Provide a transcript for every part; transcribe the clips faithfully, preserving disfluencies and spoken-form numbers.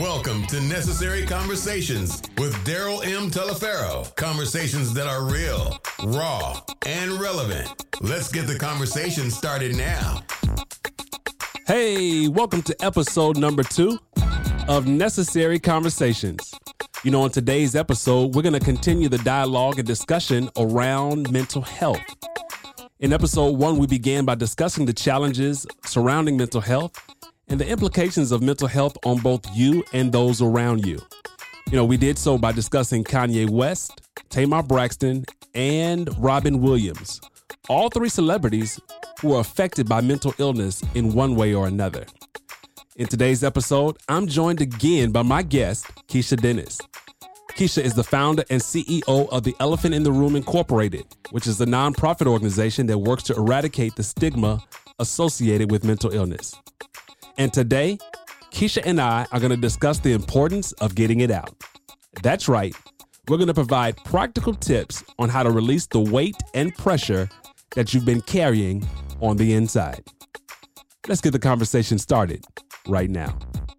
Welcome to Necessary Conversations with Daryl M. Teleferro. Conversations that are real, raw, and relevant. Let's get the conversation started now. Hey, welcome to episode number two of Necessary Conversations. You know, in today's episode, we're going to continue the dialogue and discussion around mental health. In episode one, we began by discussing the challenges surrounding mental health and the implications of mental health on both you and those around you. You know, we did so by discussing Kanye West, Tamar Braxton, and Robin Williams, all three celebrities who are affected by mental illness in one way or another. In today's episode, I'm joined again by my guest, Keisha Dennis. Keisha is the founder and C E O of the Elephant in the Room Incorporated, which is a nonprofit organization that works to eradicate the stigma associated with mental illness. And today, Keisha and I are going to discuss the importance of getting it out. That's right. We're going to provide practical tips on how to release the weight and pressure that you've been carrying on the inside. Let's get the conversation started right now.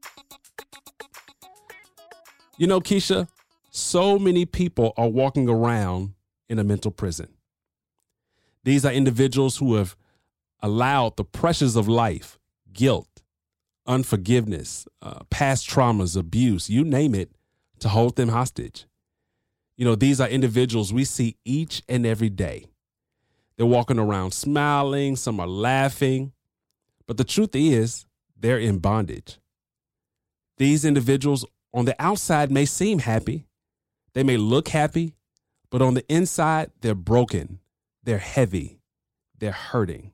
You know, Keisha, so many people are walking around in a mental prison. These are individuals who have allowed the pressures of life, guilt, unforgiveness, uh, past traumas, abuse, you name it, to hold them hostage. You know, these are individuals we see each and every day. They're walking around smiling, some are laughing, but the truth is they're in bondage. These individuals on the outside may seem happy. They may look happy, but on the inside, they're broken. They're heavy. They're hurting.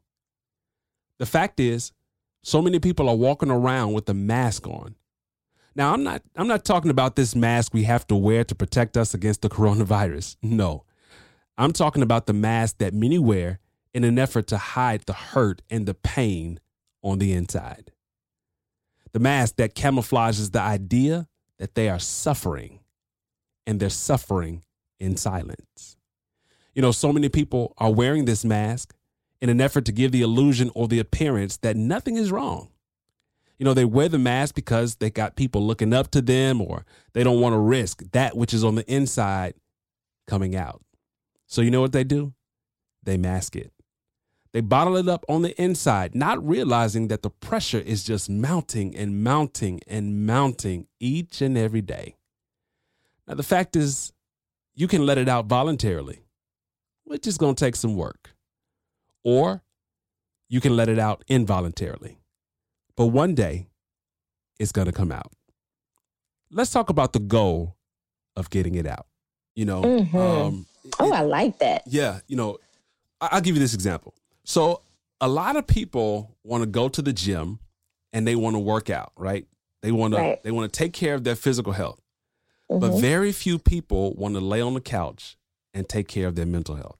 The fact is, so many people are walking around with a mask on. Now, I'm not I'm not talking about this mask we have to wear to protect us against the coronavirus. No, I'm talking about the mask that many wear in an effort to hide the hurt and the pain on the inside. The mask that camouflages the idea that they are suffering, and they're suffering in silence. You know, so many people are wearing this mask in an effort to give the illusion or the appearance that nothing is wrong. You know, they wear the mask because they got people looking up to them, or they don't want to risk that which is on the inside coming out. So you know what they do? They mask it. They bottle it up on the inside, not realizing that the pressure is just mounting and mounting and mounting each and every day. Now, the fact is, you can let it out voluntarily, which is going to take some work. Or you can let it out involuntarily. But one day, it's going to come out. Let's talk about the goal of getting it out. You know, mm-hmm. um, oh, it, I like that. Yeah. You know, I'll give you this example. So a lot of people want to go to the gym and they want to work out, right? They want right. to they want to take care of their physical health. Mm-hmm. But very few people want to lay on the couch and take care of their mental health.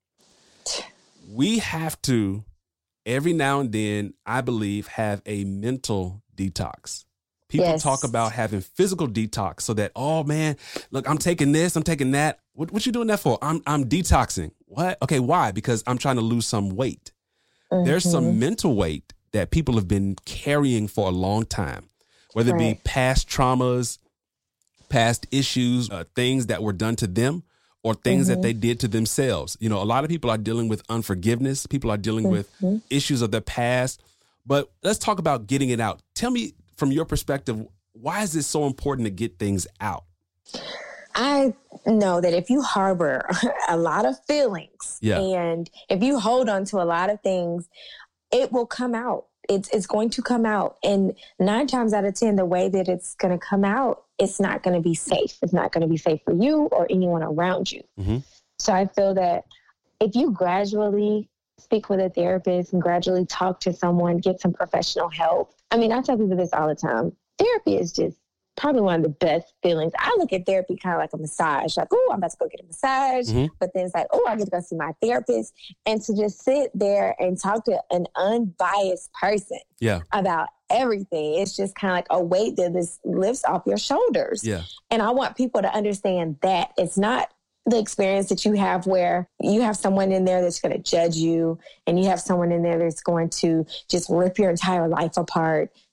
We have to, every now and then, I believe, have a mental detox. People yes. talk about having physical detox so that, oh, man, look, I'm taking this, I'm taking that. What, what you doing that for? I'm I'm detoxing. What? Okay, why? Because I'm trying to lose some weight. Mm-hmm. There's some mental weight that people have been carrying for a long time, whether right. it be past traumas, past issues, uh, things that were done to them, or things mm-hmm. that they did to themselves. You know, a lot of people are dealing with unforgiveness. People are dealing mm-hmm. with issues of their past. But let's talk about getting it out. Tell me, from your perspective, why is it so important to get things out? I know that if you harbor a lot of feelings yeah. and if you hold on to a lot of things, it will come out. It's it's going to come out. And nine times out of ten, the way that it's going to come out, it's not going to be safe. It's not going to be safe for you or anyone around you. Mm-hmm. So I feel that if you gradually speak with a therapist and gradually talk to someone, get some professional help. I mean, I tell people this all the time. Therapy is just probably one of the best feelings. I look at therapy kind of like a massage. Like, oh, I'm about to go get a massage. Mm-hmm. But then it's like, oh, I get to go see my therapist. And to just sit there and talk to an unbiased person yeah. about everything. It's just kind of like a weight that just lifts off your shoulders. Yeah. And I want people to understand that it's not the experience that you have where you have someone in there that's going to judge you and you have someone in there that's going to just rip your entire life apart.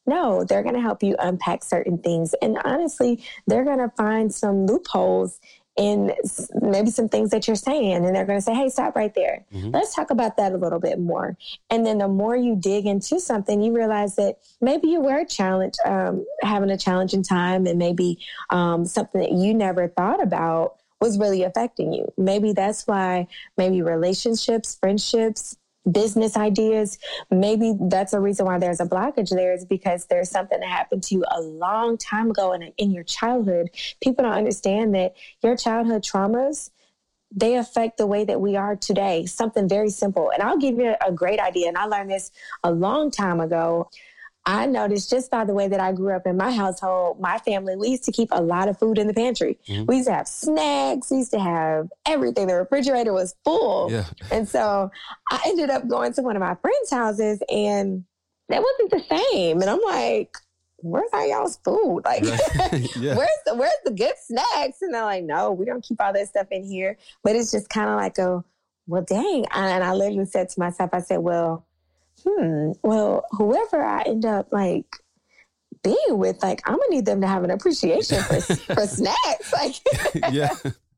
No, they're going to help you unpack certain things. And honestly, they're going to find some loopholes in maybe some things that you're saying. And they're going to say, hey, stop right there. Mm-hmm. Let's talk about that a little bit more. And then the more you dig into something, you realize that maybe you were challenged, um, having a challenging time, and maybe um, something that you never thought about was really affecting you. Maybe that's why maybe relationships, friendships, business ideas, maybe that's a reason why there's a blockage there, is because there's something that happened to you a long time ago in, in your childhood. People don't understand that your childhood traumas, they affect the way that we are today. Something very simple. And I'll give you a great idea. And I learned this a long time ago. I noticed just by the way that I grew up in my household, my family, we used to keep a lot of food in the pantry. Mm-hmm. We used to have snacks. We used to have everything. The refrigerator was full. Yeah. And so I ended up going to one of my friends' houses, and that wasn't the same. And I'm like, where's all y'all's food? Like, right. yeah. where's the where's the good snacks? And they're like, no, we don't keep all that stuff in here. But it's just kind of like a, well, dang. And I literally said to myself, I said, well, hmm, well, whoever I end up like being with, like, I'm gonna need them to have an appreciation for, for snacks. Like, yeah.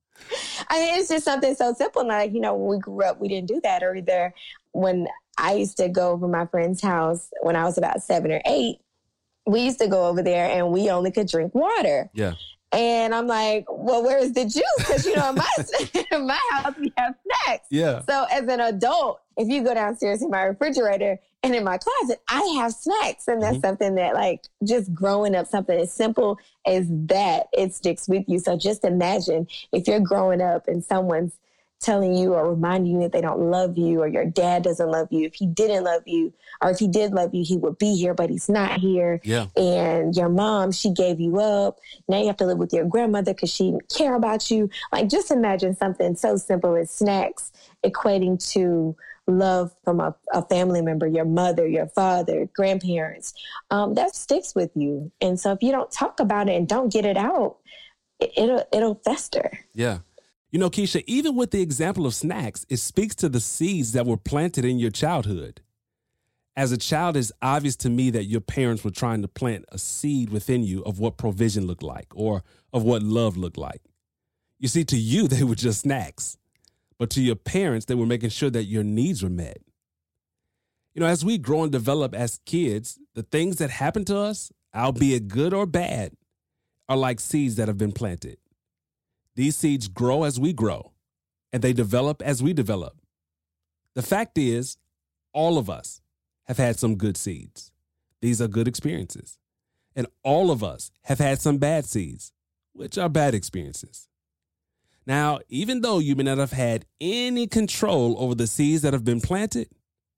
I mean, it's just something so simple. Like, you know, when we grew up, we didn't do that. Or either when I used to go over my friend's house when I was about seven or eight, we used to go over there and we only could drink water. Yeah. And I'm like, well, where's the juice? Because, you know, in my, in my house, we have snacks. Yeah. So as an adult, if you go downstairs in my refrigerator and in my closet, I have snacks. And that's mm-hmm. something that, like, just growing up, something as simple as that, it sticks with you. So just imagine if you're growing up and someone's telling you or reminding you that they don't love you, or your dad doesn't love you. If he didn't love you, or if he did love you, he would be here, but he's not here. Yeah. And your mom, she gave you up. Now you have to live with your grandmother because she didn't care about you. Like, just imagine something so simple as snacks equating to love from a, a family member, your mother, your father, grandparents. Um, that sticks with you. And so if you don't talk about it and don't get it out, it, it'll it'll fester. Yeah. You know, Keisha, even with the example of snacks, it speaks to the seeds that were planted in your childhood. As a child, it's obvious to me that your parents were trying to plant a seed within you of what provision looked like, or of what love looked like. You see, to you, they were just snacks. But to your parents, they were making sure that your needs were met. You know, as we grow and develop as kids, the things that happen to us, albeit good or bad, are like seeds that have been planted. These seeds grow as we grow, and they develop as we develop. The fact is, all of us have had some good seeds. These are good experiences. And all of us have had some bad seeds, which are bad experiences. Now, even though you may not have had any control over the seeds that have been planted,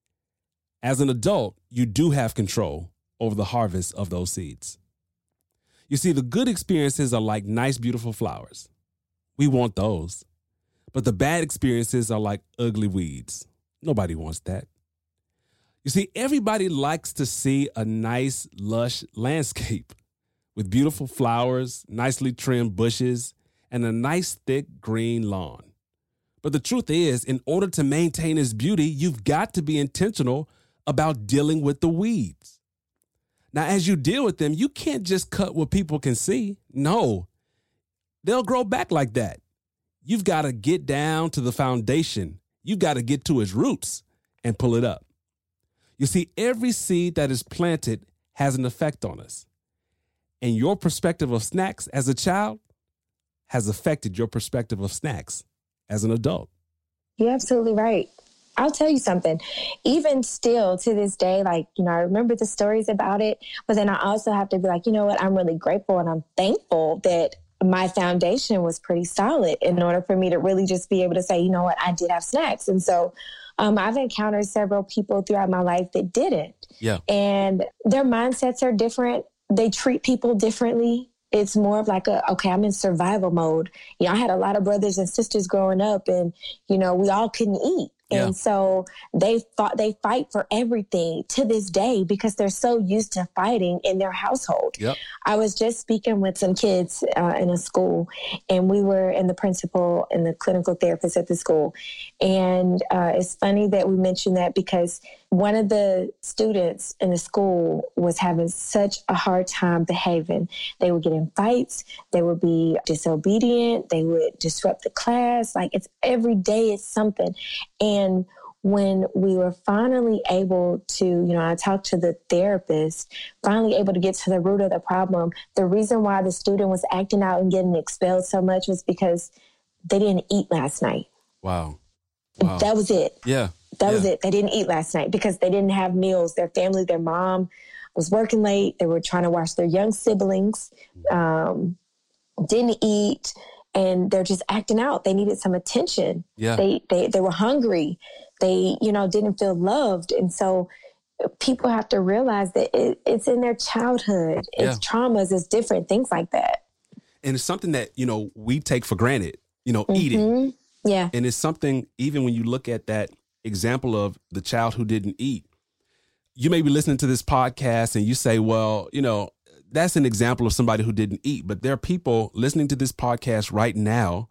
as an adult, you do have control over the harvest of those seeds. You see, the good experiences are like nice, beautiful flowers. We want those. But the bad experiences are like ugly weeds. Nobody wants that. You see, everybody likes to see a nice, lush landscape with beautiful flowers, nicely trimmed bushes, and a nice, thick green lawn. But the truth is, in order to maintain its beauty, you've got to be intentional about dealing with the weeds. Now, as you deal with them, you can't just cut what people can see. No, they'll grow back like that. You've got to get down to the foundation. You've got to get to its roots and pull it up. You see, every seed that is planted has an effect on us. And your perspective of snacks as a child has affected your perspective of snacks as an adult. You're absolutely right. I'll tell you something. Even still to this day, like, you know, I remember the stories about it, but then I also have to be like, you know what, I'm really grateful and I'm thankful that my foundation was pretty solid in order for me to really just be able to say, you know what, I did have snacks. And so um, I've encountered several people throughout my life that didn't. Yeah. And their mindsets are different. They treat people differently. It's more of like a, okay, I'm in survival mode. You know, I had a lot of brothers and sisters growing up and, you know, we all couldn't eat. Yeah. And so they thought they fight for everything to this day because they're so used to fighting in their household. Yep. I was just speaking with some kids uh, in a school, and we were in the principal and the clinical therapist at the school. And uh, it's funny that we mentioned that because one of the students in the school was having such a hard time behaving. They would get in fights. They would be disobedient. They would disrupt the class. Like, it's every day it's something. And when we were finally able to, you know, I talked to the therapist, finally able to get to the root of the problem. The reason why the student was acting out and getting expelled so much was because they didn't eat last night. Wow. Wow. That was it. Yeah. That yeah. was it. They didn't eat last night because they didn't have meals. Their family, their mom was working late. They were trying to watch their young siblings, um, didn't eat, and they're just acting out. They needed some attention. Yeah. They, they, they were hungry. They, you know, didn't feel loved. And so people have to realize that it, it's in their childhood. It's yeah. traumas. It's different things like that. And it's something that, you know, we take for granted, you know, mm-hmm. eating. Yeah. And it's something, even when you look at that example of the child who didn't eat, you may be listening to this podcast and you say, well, you know, that's an example of somebody who didn't eat. But there are people listening to this podcast right now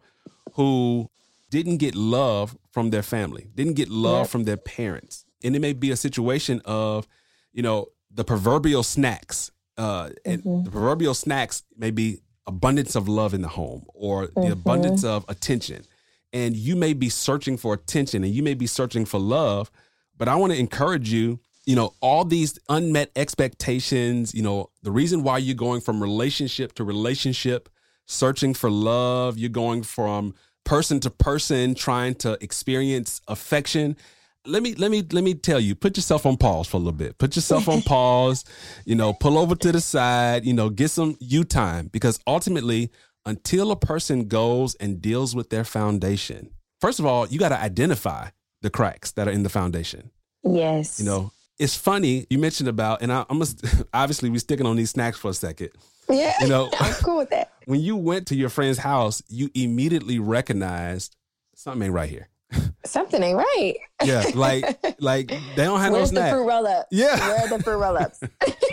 who didn't get love from their family, didn't get love yep. from their parents. And it may be a situation of, you know, the proverbial snacks. Uh, and mm-hmm. the proverbial snacks may be abundance of love in the home or the mm-hmm. abundance of attention. And you may be searching for attention and you may be searching for love. But I want to encourage you, you know, all these unmet expectations, you know, the reason why you're going from relationship to relationship, searching for love, you're going from person to person, trying to experience affection. Let me, let me, let me tell you, put yourself on pause for a little bit, put yourself on pause, you know, pull over to the side, you know, get some you time, because ultimately, until a person goes and deals with their foundation, first of all, you got to identify the cracks that are in the foundation. Yes. You know, it's funny you mentioned about, and I, I'm gonna, obviously we're sticking on these snacks for a second. Yeah, you know, I'm cool with that. When you went to your friend's house, you immediately recognized something ain't right here. Something ain't right. Yeah, like like they don't have Where's no snacks. Where's the fruit roll up? Yeah. Where are the fruit roll ups?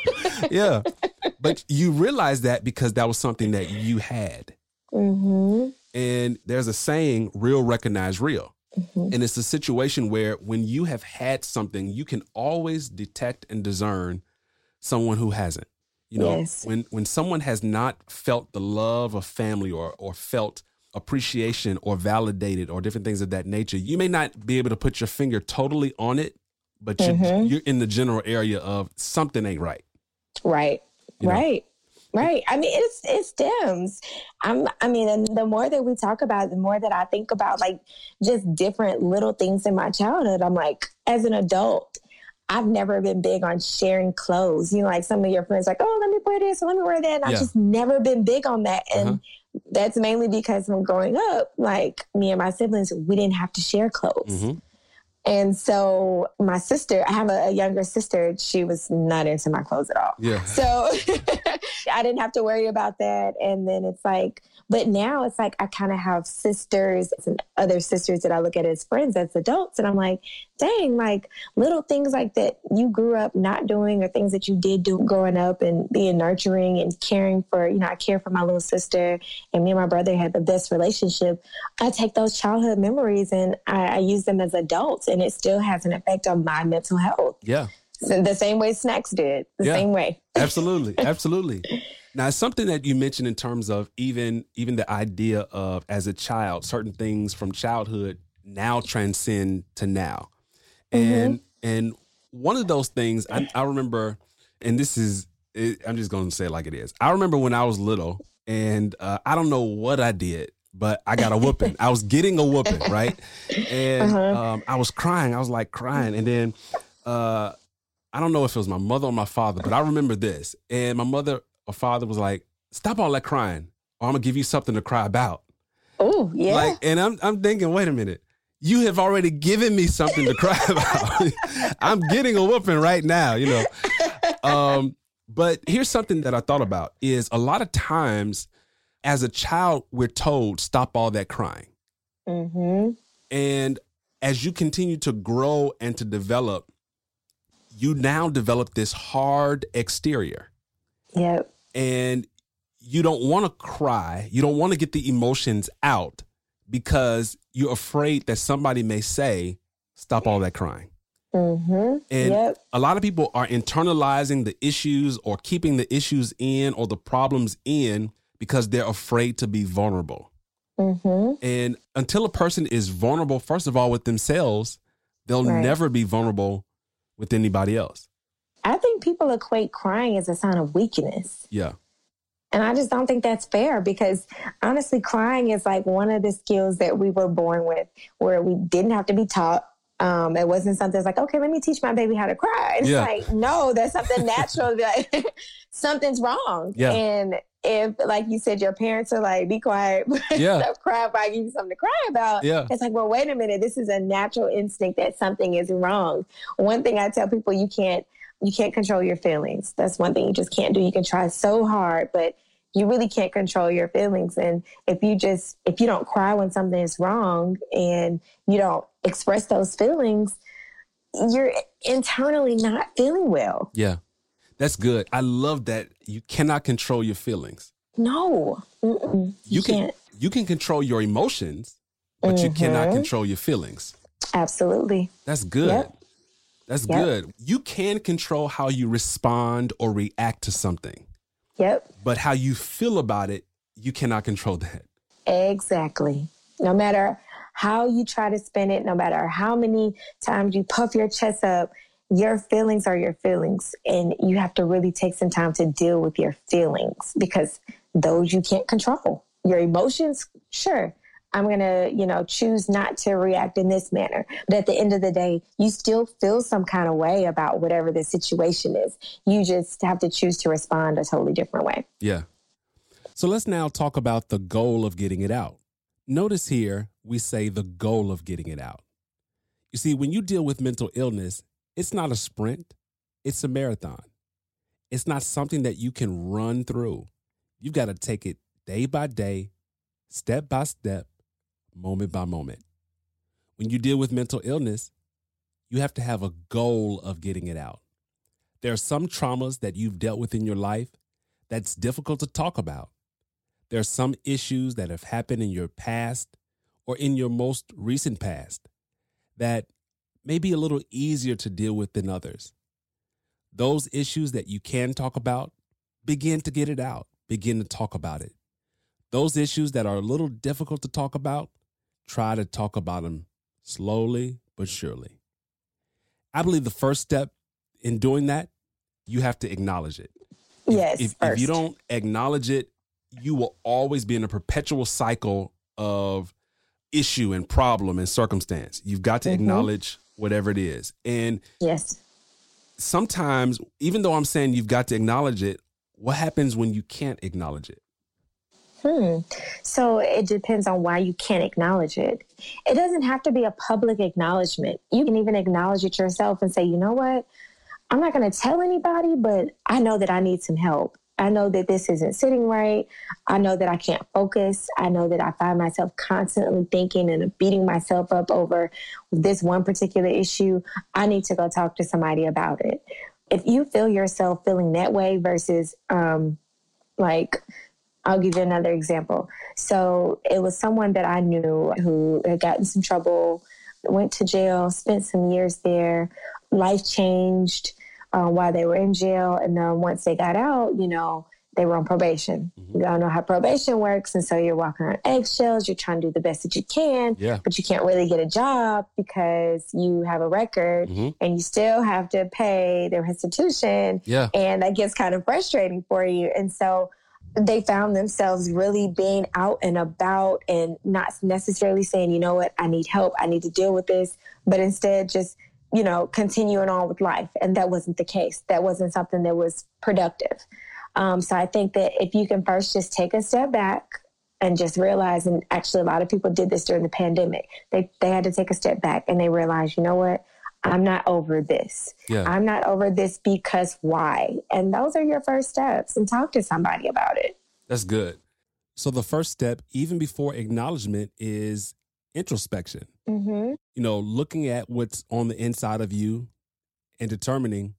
Yeah. But you realize that because that was something that you had. Mm-hmm. And there's a saying, real recognize real. Mm-hmm. And it's a situation where when you have had something, you can always detect and discern someone who hasn't. You know, yes. when when someone has not felt the love of family or or felt appreciation or validated or different things of that nature, you may not be able to put your finger totally on it, but mm-hmm. you're, you're in the general area of something ain't right. Right. You right. Know? Right. I mean, it's, it stems. I'm, I mean, and the more that we talk about it, the more that I think about like just different little things in my childhood, I'm like, as an adult, I've never been big on sharing clothes. You know, like some of your friends like, oh, let me wear this, or let me wear that. And yeah. I've just never been big on that. And uh-huh. that's mainly because when growing up, like me and my siblings, we didn't have to share clothes. Mm-hmm. And so my sister, I have a, a younger sister, she was not into my clothes at all. Yeah. So I didn't have to worry about that. And then it's like, but now it's like I kind of have sisters and other sisters that I look at as friends, as adults. And I'm like, dang, like little things like that you grew up not doing or things that you did do growing up and being nurturing and caring for, you know, I care for my little sister and me and my brother had the best relationship. I take those childhood memories and I, I use them as adults and it still has an effect on my mental health. Yeah. So the same way snacks did, the yeah. same way. Absolutely. Absolutely. Now, it's something that you mentioned in terms of even even the idea of as a child, certain things from childhood now transcend to now. And mm-hmm. and one of those things I, I remember, and this is, it, I'm just going to say it like it is. I remember when I was little and uh, I don't know what I did, but I got a whooping. I was getting a whooping, right? And uh-huh. um, I was crying. I was like crying. And then uh, I don't know if it was my mother or my father, but I remember this. And my mother or father was like, stop all that crying or I'm going to give you something to cry about. Oh, yeah. Like, and I'm I'm thinking, wait a minute. You have already given me something to cry about. I'm getting a whooping right now, you know. Um, but here's something that I thought about is a lot of times as a child, we're told, stop all that crying. Mm-hmm. And as you continue to grow and to develop, you now develop this hard exterior. Yep. And you don't want to cry. You don't want to get the emotions out because you're afraid that somebody may say, stop all that crying. Mm-hmm. And yep. a lot of people are internalizing the issues or keeping the issues in or the problems in because they're afraid to be vulnerable. Mm-hmm. And until a person is vulnerable, first of all, with themselves, they'll right. never be vulnerable with anybody else. I think people equate crying as a sign of weakness. Yeah. And I just don't think that's fair because honestly, crying is like one of the skills that we were born with where we didn't have to be taught. Um, it wasn't something that's like, okay, let me teach my baby how to cry. It's yeah. like, no, that's something natural. Like, something's wrong. Yeah. And if, like you said, your parents are like, be quiet, yeah. stop crying if I give you something to cry about. Yeah. It's like, well, wait a minute. This is a natural instinct that something is wrong. One thing I tell people, you can't, you can't control your feelings. That's one thing you just can't do. You can try so hard, but you really can't control your feelings. And if you just, if you don't cry when something is wrong and you don't express those feelings, you're internally not feeling well. Yeah, that's good. I love that you cannot control your feelings. No, Mm-mm. you, you can, can't. You can control your emotions, but mm-hmm. you cannot control your feelings. Absolutely. That's good. Yep. That's yep. good. You can control how you respond or react to something. Yep. But how you feel about it, you cannot control that. Exactly. No matter how you try to spin it, no matter how many times you puff your chest up, your feelings are your feelings. And you have to really take some time to deal with your feelings because those you can't control. Your emotions, sure. I'm going to, you know, choose not to react in this manner. But at the end of the day, you still feel some kind of way about whatever the situation is. You just have to choose to respond a totally different way. Yeah. So let's now talk about the goal of getting it out. Notice here, we say the goal of getting it out. You see, when you deal with mental illness, it's not a sprint. It's a marathon. It's not something that you can run through. You've got to take it day by day, step by step, moment by moment. When you deal with mental illness, you have to have a goal of getting it out. There are some traumas that you've dealt with in your life that's difficult to talk about. There are some issues that have happened in your past or in your most recent past that may be a little easier to deal with than others. Those issues that you can talk about, begin to get it out, begin to talk about it. Those issues that are a little difficult to talk about, try to talk about them slowly but surely. I believe the first step in doing that, you have to acknowledge it. Yes, if, first. if you don't acknowledge it, you will always be in a perpetual cycle of issue and problem and circumstance. You've got to mm-hmm. acknowledge whatever it is. And yes, sometimes, even though I'm saying you've got to acknowledge it, what happens when you can't acknowledge it? Hmm. So it depends on why you can't acknowledge it. It doesn't have to be a public acknowledgement. You can even acknowledge it yourself and say, you know what? I'm not going to tell anybody, but I know that I need some help. I know that this isn't sitting right. I know that I can't focus. I know that I find myself constantly thinking and beating myself up over this one particular issue. I need to go talk to somebody about it. If you feel yourself feeling that way versus um, like, I'll give you another example. So it was someone that I knew who had gotten some trouble, went to jail, spent some years there. Life changed uh, while they were in jail. And then once they got out, you know, they were on probation. Mm-hmm. You don't know how probation works. And so you're walking on eggshells. You're trying to do the best that you can, yeah. but you can't really get a job because you have a record mm-hmm. and you still have to pay the restitution. Yeah. And that gets kind of frustrating for you. And so they found themselves really being out and about and not necessarily saying, you know what, I need help. I need to deal with this, but instead just, you know, continuing on with life. And that wasn't the case. That wasn't something that was productive. Um, so I think that if you can first just take a step back and just realize, and actually a lot of people did this during the pandemic, they, they had to take a step back and they realized, you know what, I'm not over this. Yeah. I'm not over this because why? And those are your first steps, and talk to somebody about it. That's good. So the first step, even before acknowledgement, is introspection. Mm-hmm. You know, looking at what's on the inside of you and determining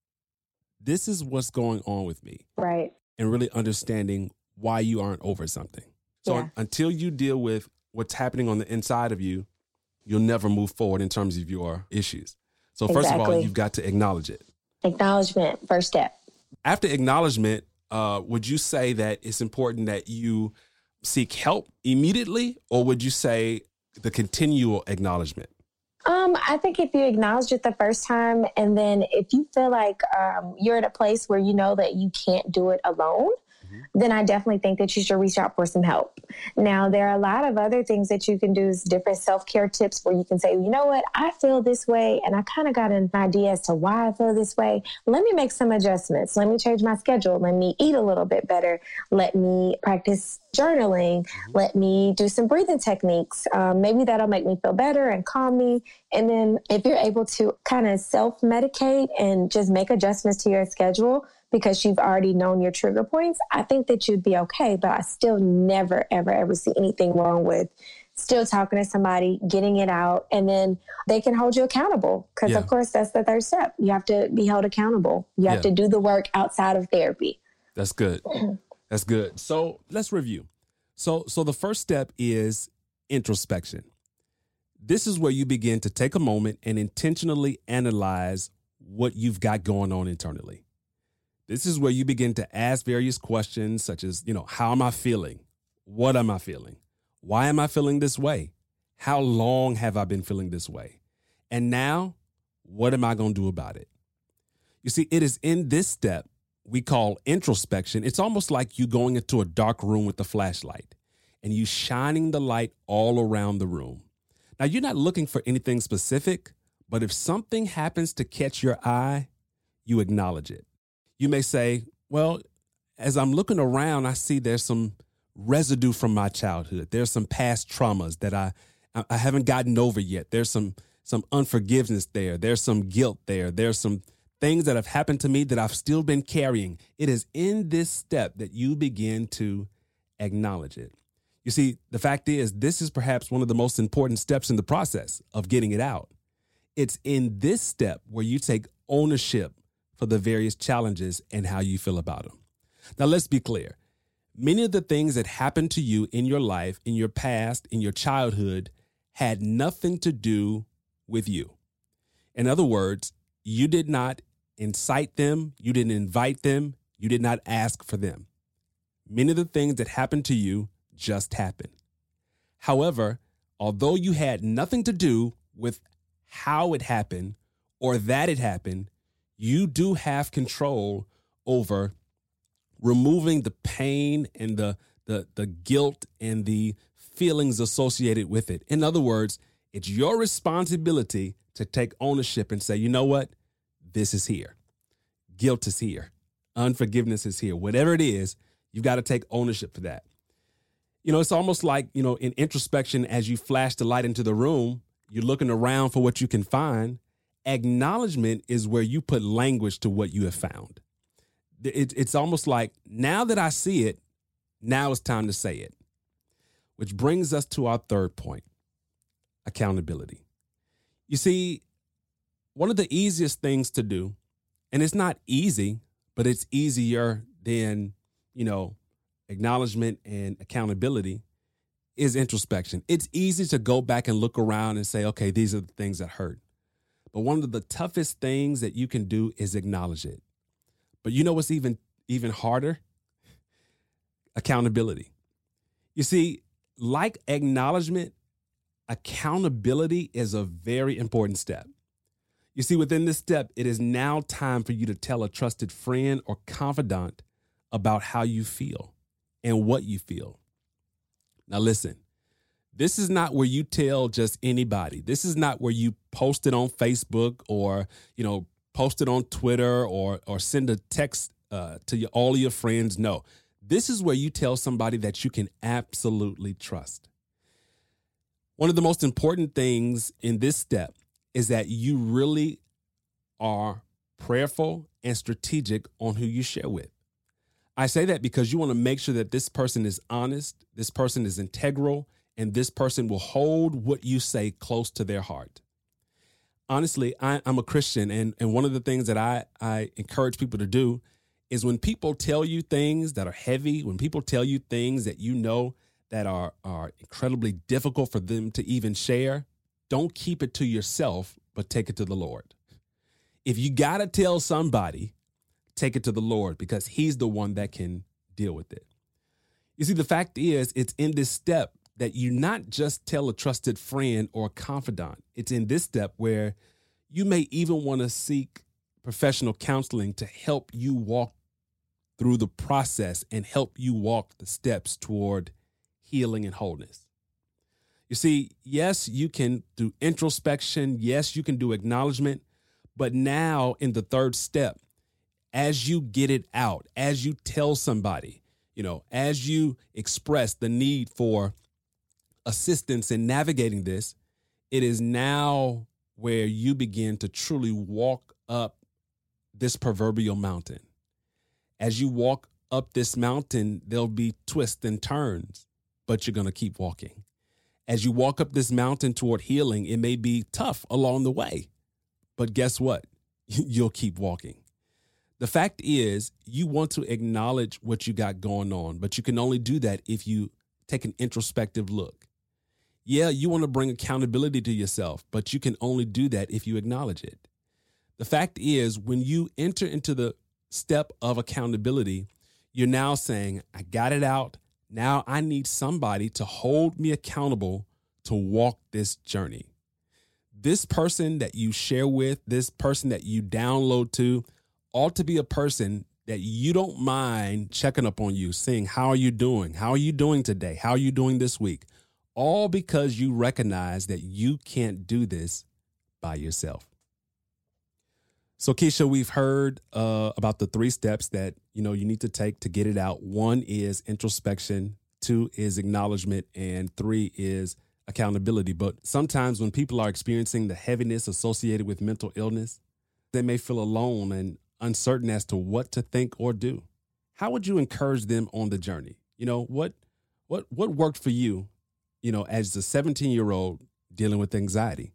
this is what's going on with me. Right. And really understanding why you aren't over something. So yeah. un- until you deal with what's happening on the inside of you, you'll never move forward in terms of your issues. So first exactly. of all, you've got to acknowledge it. Acknowledgement, first step. After acknowledgement, uh, would you say that it's important that you seek help immediately, or would you say the continual acknowledgement? Um, I think if you acknowledge it the first time, and then if you feel like um, you're at a place where you know that you can't do it alone, then I definitely think that you should reach out for some help. Now, there are a lot of other things that you can do, different self-care tips where you can say, you know what, I feel this way, and I kind of got an idea as to why I feel this way. Let me make some adjustments. Let me change my schedule. Let me eat a little bit better. Let me practice journaling. Let me do some breathing techniques. Um, maybe that'll make me feel better and calm me. And then if you're able to kind of self-medicate and just make adjustments to your schedule, because you've already known your trigger points, I think that you'd be okay. But I still never, ever, ever see anything wrong with still talking to somebody, getting it out, and then they can hold you accountable. Because, yeah. of course, that's the third step. You have to be held accountable. You have yeah. to do the work outside of therapy. That's good. That's good. So let's review. So, so the first step is introspection. This is where you begin to take a moment and intentionally analyze what you've got going on internally. This is where you begin to ask various questions such as, you know, how am I feeling? What am I feeling? Why am I feeling this way? How long have I been feeling this way? And now, what am I going to do about it? You see, it is in this step we call introspection. It's almost like you going into a dark room with a flashlight and you shining the light all around the room. Now, you're not looking for anything specific, but if something happens to catch your eye, you acknowledge it. You may say, well, as I'm looking around, I see there's some residue from my childhood. There's some past traumas that I I haven't gotten over yet. There's some some unforgiveness there. There's some guilt there. There's some things that have happened to me that I've still been carrying. It is in this step that you begin to acknowledge it. You see, the fact is, this is perhaps one of the most important steps in the process of getting it out. It's in this step where you take ownership for the various challenges and how you feel about them. Now, let's be clear. Many of the things that happened to you in your life, in your past, in your childhood, had nothing to do with you. In other words, you did not incite them, you didn't invite them, you did not ask for them. Many of the things that happened to you just happened. However, although you had nothing to do with how it happened or that it happened, you do have control over removing the pain and the, the, the guilt and the feelings associated with it. In other words, it's your responsibility to take ownership and say, you know what? This is here. Guilt is here. Unforgiveness is here. Whatever it is, you've got to take ownership for that. You know, it's almost like, you know, in introspection, as you flash the light into the room, you're looking around for what you can find. Acknowledgement is where you put language to what you have found. It, it's almost like, now that I see it, now it's time to say it. Which brings us to our third point, accountability. You see, one of the easiest things to do, and it's not easy, but it's easier than, you know, acknowledgement and accountability, is introspection. It's easy to go back and look around and say, okay, these are the things that hurt. But one of the toughest things that you can do is acknowledge it. But you know what's even, even harder? Accountability. You see, like acknowledgement, accountability is a very important step. You see, within this step, it is now time for you to tell a trusted friend or confidant about how you feel and what you feel. Now, listen, this is not where you tell just anybody. This is not where you post it on Facebook or, you know, post it on Twitter or or send a text uh, to your, all of your friends. No, this is where you tell somebody that you can absolutely trust. One of the most important things in this step is that you really are prayerful and strategic on who you share with. I say that because you want to make sure that this person is honest, this person is integral, and this person will hold what you say close to their heart. Honestly, I, I'm a Christian, and, and one of the things that I, I encourage people to do is when people tell you things that are heavy, when people tell you things that you know that are, are incredibly difficult for them to even share, don't keep it to yourself, but take it to the Lord. if you got to tell somebody, take it to the Lord, because he's the one that can deal with it. You see, the fact is, it's in this step that you not just tell a trusted friend or a confidant. It's in this step where you may even want to seek professional counseling to help you walk through the process and help you walk the steps toward healing and wholeness. You see, yes, you can do introspection. Yes, you can do acknowledgement. But now in the third step, as you get it out, as you tell somebody, you know, as you express the need for assistance in navigating this, it is now where you begin to truly walk up this proverbial mountain. As you walk up this mountain, there'll be twists and turns, but you're going to keep walking. As you walk up this mountain toward healing, it may be tough along the way, but guess what? You'll keep walking. The fact is, you want to acknowledge what you got going on, but you can only do that if you take an introspective look. Yeah, you want to bring accountability to yourself, but you can only do that if you acknowledge it. The fact is, when you enter into the step of accountability, you're now saying, I got it out. Now I need somebody to hold me accountable to walk this journey. This person that you share with, this person that you download to, ought to be a person that you don't mind checking up on you, saying, how are you doing? How are you doing today? How are you doing this week? All because you recognize that you can't do this by yourself. So, Keisha, we've heard uh, about the three steps that, you know, you need to take to get it out. One is introspection, two is acknowledgement, and three is accountability. But sometimes when people are experiencing the heaviness associated with mental illness, they may feel alone and uncertain as to what to think or do. How would you encourage them on the journey? You know, what what what worked for you, you know, as a seventeen-year-old dealing with anxiety?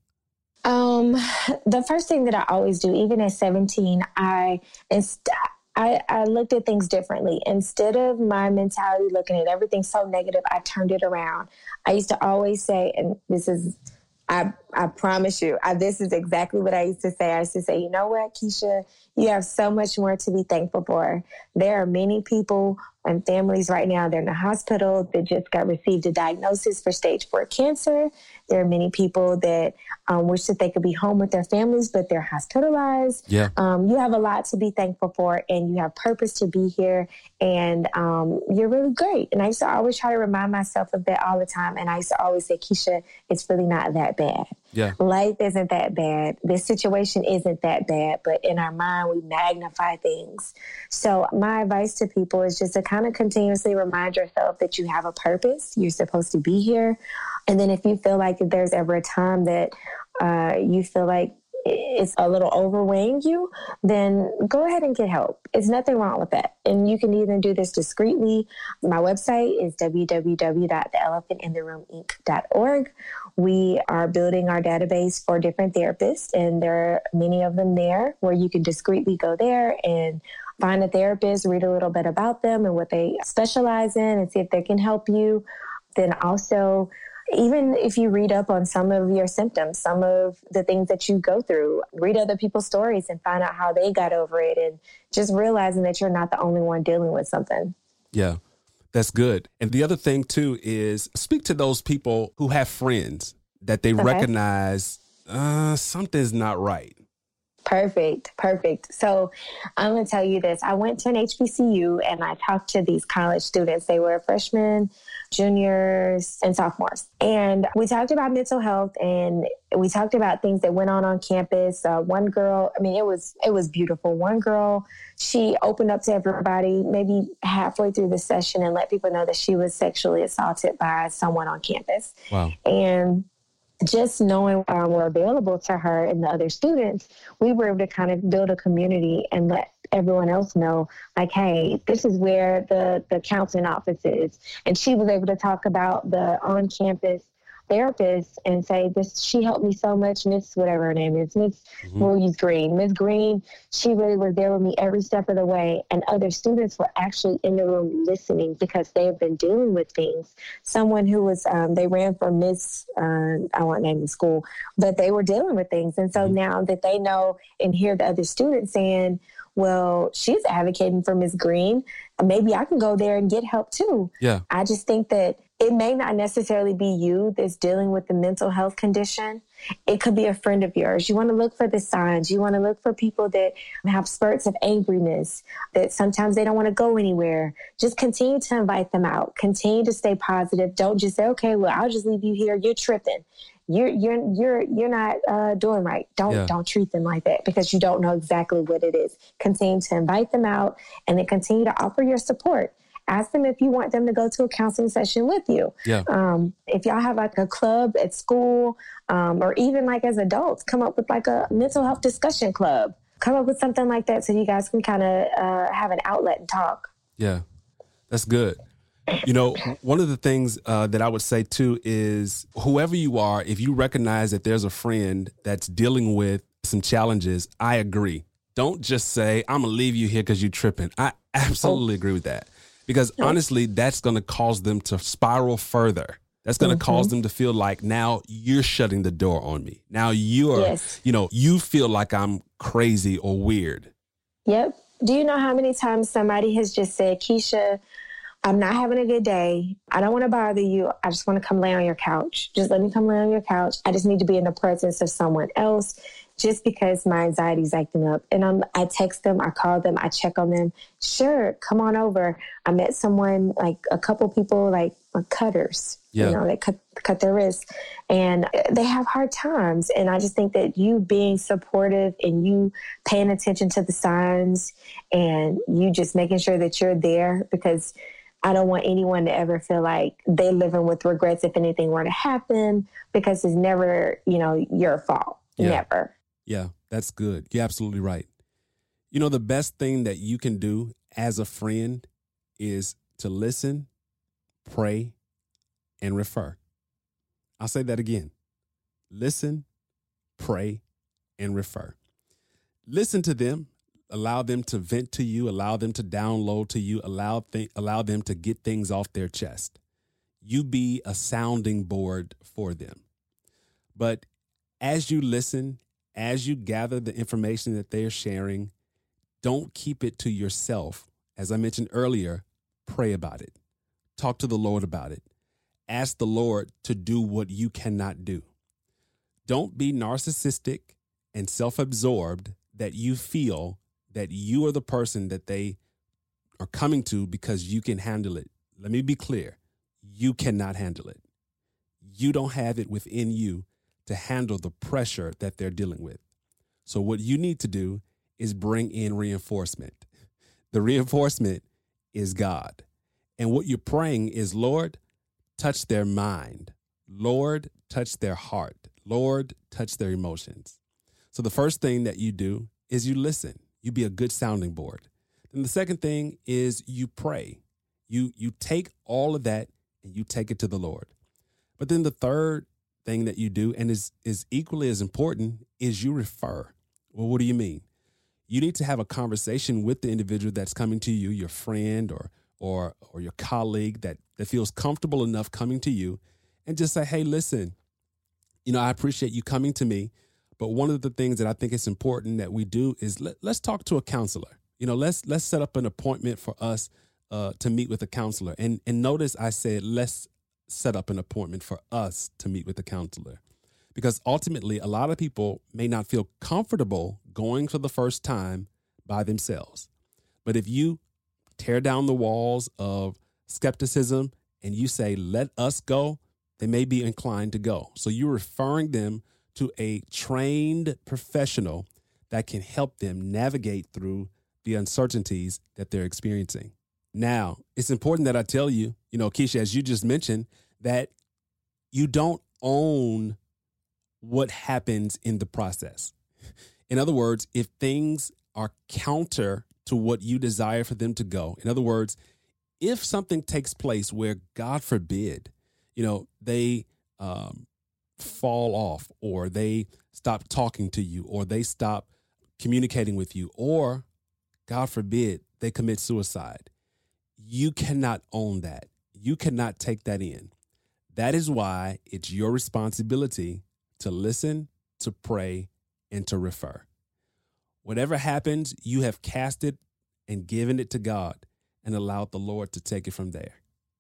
Um, the first thing that I always do, even at seventeen, I, inst- I, I looked at things differently. Instead of my mentality looking at everything so negative, I turned it around. I used to always say, and this is, I, I promise you, I, this is exactly what I used to say. I used to say, you know what, Keisha, you have so much more to be thankful for. There are many people and families right now, they're in the hospital that just got received a diagnosis for stage four cancer. There are many people that um, wish that they could be home with their families, but they're hospitalized. Yeah. Um, you have a lot to be thankful for, and you have purpose to be here, and um, you're really great. And I used to always try to remind myself of that all the time. And I used to always say, Keisha, it's really not that bad. Yeah. Life isn't that bad. This situation isn't that bad, but in our mind, we magnify things. So my advice to people is just to kind of continuously remind yourself that you have a purpose. You're supposed to be here. And then if you feel like if there's ever a time that uh, you feel like it's a little overweighing you, then go ahead and get help. There's nothing wrong with that. And you can even do this discreetly. My website is w w w dot the elephant in the room inc dot org. We are building our database for different therapists, and there are many of them there where you can discreetly go there and find a therapist, read a little bit about them and what they specialize in, and see if they can help you. Then also, even if you read up on some of your symptoms, some of the things that you go through, read other people's stories and find out how they got over it, and just realizing that you're not the only one dealing with something. Yeah, that's good. And the other thing, too, is speak to those people who have friends that they okay. recognize uh, something's not right. Perfect. Perfect. So I'm going to tell you this. I went to an H B C U and I talked to these college students. They were freshmen, juniors, and sophomores. And we talked about mental health, and we talked about things that went on on campus. Uh, one girl, I mean, it was, it was beautiful. One girl, she opened up to everybody maybe halfway through the session and let people know that she was sexually assaulted by someone on campus. Wow. And just knowing um, we're available to her and the other students, we were able to kind of build a community and let everyone else know, like, hey, this is where the, the counseling office is. And she was able to talk about the on-campus therapist and say, this, she helped me so much, Miss whatever her name is, Miss mm-hmm. We'll use Green. Miss Green, she really was there with me every step of the way. And other students were actually in the room listening because they have been dealing with things. Someone who was, um, they ran for Miss, uh, I won't name the school, but they were dealing with things. And so mm-hmm. now that they know and hear the other students saying, well, she's advocating for Miss Green, maybe I can go there and get help too. Yeah. I just think that it may not necessarily be you that's dealing with the mental health condition. It could be a friend of yours. You want to look for the signs. You want to look for people that have spurts of angriness, that sometimes they don't want to go anywhere. Just continue to invite them out. Continue to stay positive. Don't just say, okay, well, I'll just leave you here. You're tripping. You're you're you're you're not uh, doing right. Don't yeah. don't treat them like that because you don't know exactly what it is. Continue to invite them out and then continue to offer your support. Ask them if you want them to go to a counseling session with you. Yeah. Um, if y'all have like a club at school, um, or even like as adults, come up with like a mental health discussion club. Come up with something like that so you guys can kind of uh, have an outlet and talk. Yeah, that's good. You know, one of the things uh, that I would say too is whoever you are, if you recognize that there's a friend that's dealing with some challenges, I agree. Don't just say, I'm going to leave you here because you're tripping. I absolutely oh. agree with that. Because honestly, that's going to cause them to spiral further. That's going to mm-hmm. cause them to feel like now you're shutting the door on me. Now you're, yes. you know, you feel like I'm crazy or weird. Yep. Do you know how many times somebody has just said, Keisha, I'm not having a good day. I don't want to bother you. I just want to come lay on your couch. Just let me come lay on your couch. I just need to be in the presence of someone else just because my anxiety is acting up. And I'm, I text them, I call them, I check on them. Sure, come on over. I met someone, like a couple people, like cutters, yeah. you know, they cut, cut their wrists. And they have hard times. And I just think that you being supportive and you paying attention to the signs and you just making sure that you're there, because I don't want anyone to ever feel like they're living with regrets if anything were to happen, because it's never, you know, your fault. Yeah. Never. Yeah, that's good. You're absolutely right. You know, the best thing that you can do as a friend is to listen, pray, and refer. I'll say that again. Listen, pray, and refer. Listen to them. Allow them to vent to you. Allow them to download to you. Allow, th- allow them to get things off their chest. You be a sounding board for them. But as you listen, as you gather the information that they are sharing, don't keep it to yourself. As I mentioned earlier, pray about it. Talk to the Lord about it. Ask the Lord to do what you cannot do. Don't be narcissistic and self-absorbed that you feel that you are the person that they are coming to because you can handle it. Let me be clear. You cannot handle it. You don't have it within you to handle the pressure that they're dealing with. So what you need to do is bring in reinforcement. The reinforcement is God. And what you're praying is, Lord, touch their mind. Lord, touch their heart. Lord, touch their emotions. So the first thing that you do is you listen. You be a good sounding board. Then the second thing is you pray. You, you take all of that and you take it to the Lord. But then the third thing that you do, and is, is equally as important, is you refer. Well, what do you mean? You need to have a conversation with the individual that's coming to you, your friend or or or your colleague that, that feels comfortable enough coming to you, and just say, hey, listen, you know, I appreciate you coming to me, but one of the things that I think is important that we do is let, let's talk to a counselor. You know, let's let's set up an appointment for us uh, to meet with a counselor. And and notice I said let's set up an appointment for us to meet with a counselor, because ultimately a lot of people may not feel comfortable going for the first time by themselves. But if you tear down the walls of skepticism and you say, let us go, they may be inclined to go. So you're referring them to a trained professional that can help them navigate through the uncertainties that they're experiencing. Now, it's important that I tell you, you know, Keisha, as you just mentioned, that you don't own what happens in the process. In other words, if things are counter to what you desire for them to go, in other words, if something takes place where, God forbid, you know, they um, fall off, or they stop talking to you, or they stop communicating with you, or God forbid, they commit suicide. You cannot own that. You cannot take that in. That is why it's your responsibility to listen, to pray, and to refer. Whatever happens, you have cast it and given it to God and allowed the Lord to take it from there.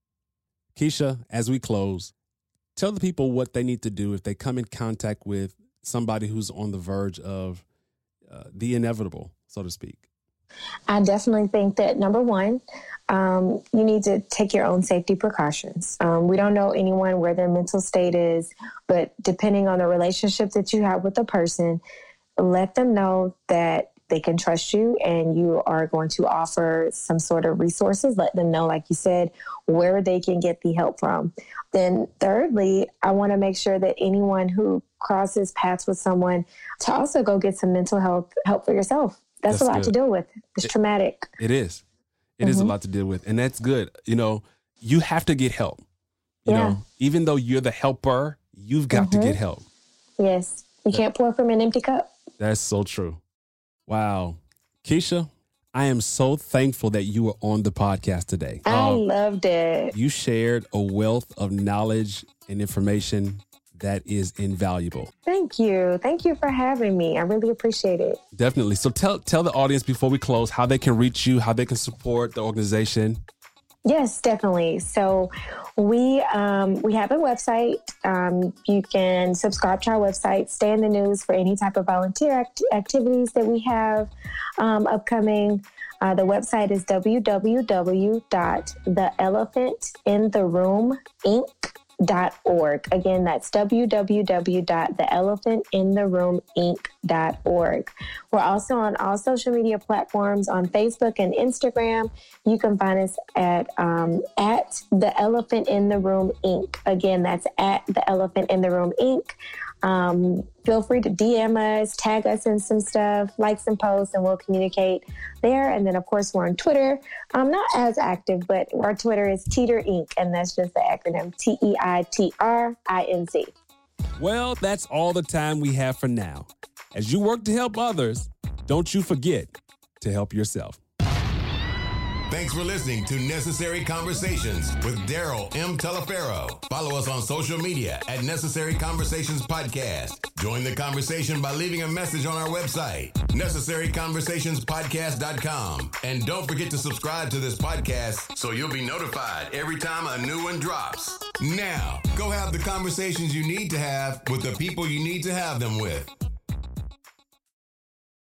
Keisha, as we close, tell the people what they need to do if they come in contact with somebody who's on the verge of uh, the inevitable, so to speak. I definitely think that, number one, um, you need to take your own safety precautions. Um, we don't know anyone where their mental state is, but depending on the relationship that you have with the person, let them know that they can trust you and you are going to offer some sort of resources. Let them know, like you said, where they can get the help from. Then thirdly, I want to make sure that anyone who crosses paths with someone to also go get some mental health help for yourself. That's, that's a lot good. to deal with. It's it, traumatic. It is. It mm-hmm. is a lot to deal with. And that's good. You know, you have to get help. You yeah. know, even though you're the helper, you've got mm-hmm. to get help. Yes. You that, can't pour from an empty cup. That's so true. Wow. Keisha, I am so thankful that you were on the podcast today. I um, loved it. You shared a wealth of knowledge and information that is invaluable. Thank you. Thank you for having me. I really appreciate it. Definitely. So tell tell the audience before we close how they can reach you, how they can support the organization. Yes, definitely. So we um, we have a website. Um, you can subscribe to our website, stay in the news for any type of volunteer act- activities that we have um, upcoming. Uh, the website is w w w dot the elephant in the room inc dot org. Again, that's w w w dot the elephant in the room inc dot org. We're also on all social media platforms on Facebook and Instagram. You can find us at um, at the Elephant in the Room Incorporated. Again, that's at the Elephant in the Room Incorporated. Um, feel free to D M us, tag us in some stuff, like some posts, and we'll communicate there. And then, of course, we're on Twitter. I'm not as active, but our Twitter is Teeter Incorporated, and that's just the acronym T E I T R I N C. Well, that's all the time we have for now. As you work to help others, don't you forget to help yourself. Thanks for listening to Necessary Conversations with Daryl M. Telefero. Follow us on social media at Necessary Conversations Podcast. Join the conversation by leaving a message on our website, necessary conversations podcast dot com. And don't forget to subscribe to this podcast so you'll be notified every time a new one drops. Now, go have the conversations you need to have with the people you need to have them with.